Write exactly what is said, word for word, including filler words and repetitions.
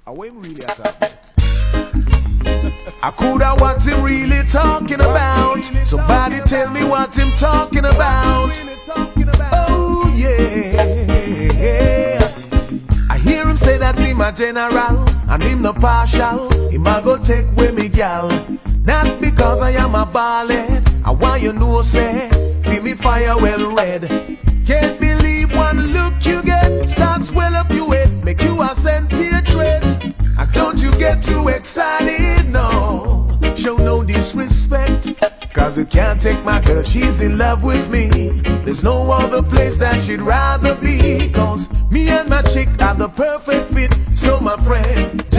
I what him really talking about? I coulda what him really talking about. Somebody tell me what him talking about. Oh yeah. I hear him say that him a general and him no partial. Him a go take away me gal. Not because I am a ballad. I want you know say, feel me fire well red. Can't believe one look you get starts well up your head, make you a send hatred. And don't you get too excited, no. Show no disrespect, cause you can't take my girl, she's in love with me. There's no other place that she'd rather be, cause me and my chick are the perfect fit. So my friend